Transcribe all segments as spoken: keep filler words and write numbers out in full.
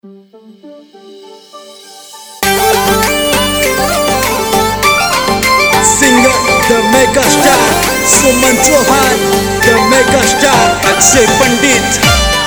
Singer, the mega star, Suman Chauhan, the mega star, Akshay Pandit.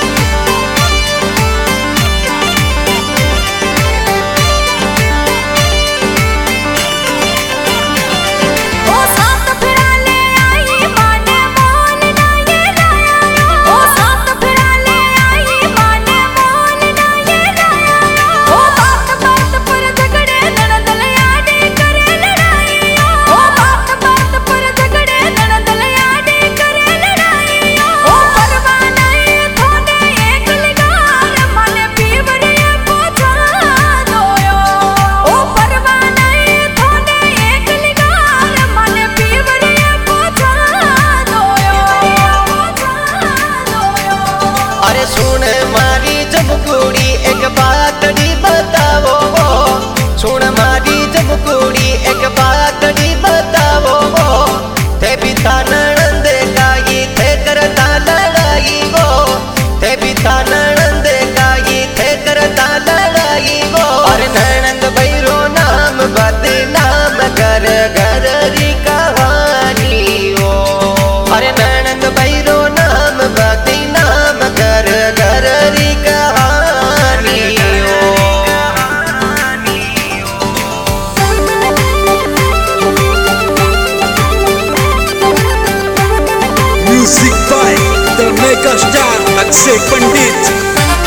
Music by the mega star Akshay Pandit.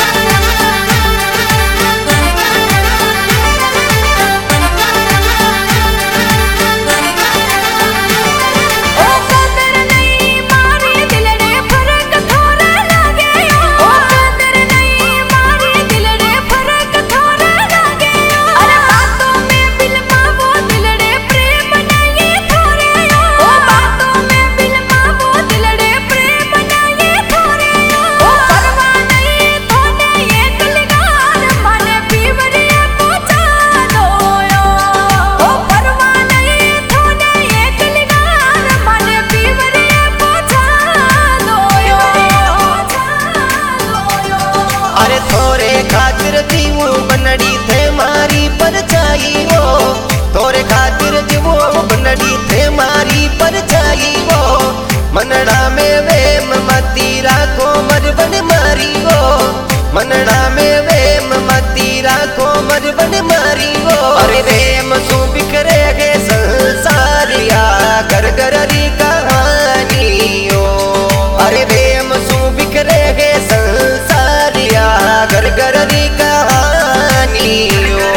मनड़ा में वेम मती राखो मरबन मारी हो, मनड़ा में वेम मती राखो मरबन मारी हो। अरे वेम सु बिखरे गे संसारिया घर घरी कहानी हो। अरे वेम सु बिखरे गे संसारिया घर घरी कहानी हो।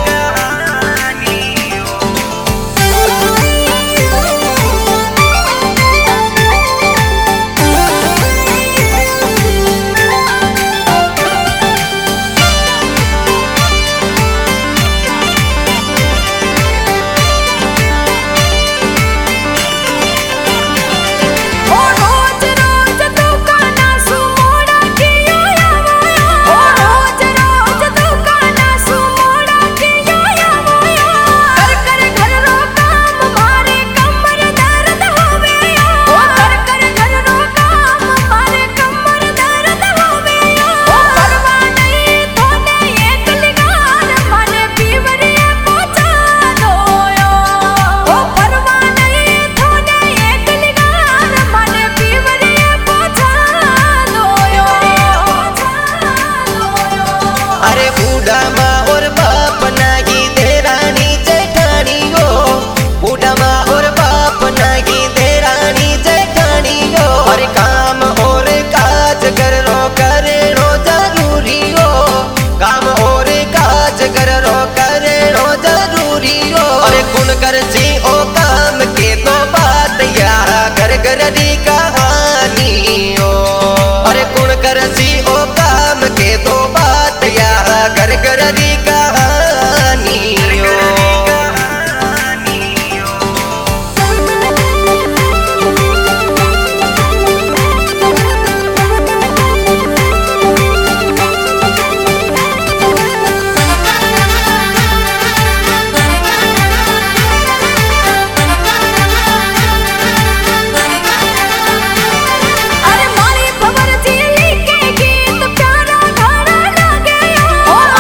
कहानी हो। अरे कौन करसी ओ काम के दो बात या घर घरी कहानी हो। अरे मारी खबर जी के गीत प्यारा धारा लगे हो।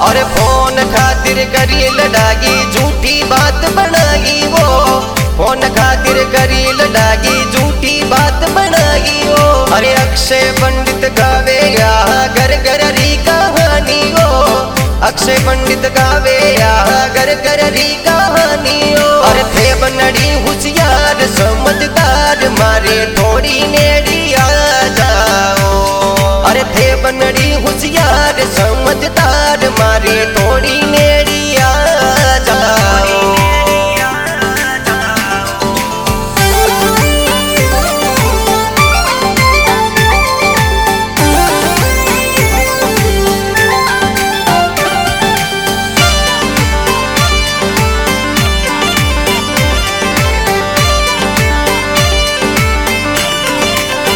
और फोन खातिर करी लड़ाई झूठी बात बनाई वो फोन खातिर करी लड़ाई झूठी बात बनाई वो अरे अक्षय पंडित गावे या घर घर री कहानी वो अक्षय पंडित गावे या घर घर री कहानी वो अरे थे बनड़ी होशियार समझदार मारे थोड़ी नेड़ी आ जाओ अरे थे बनड़ी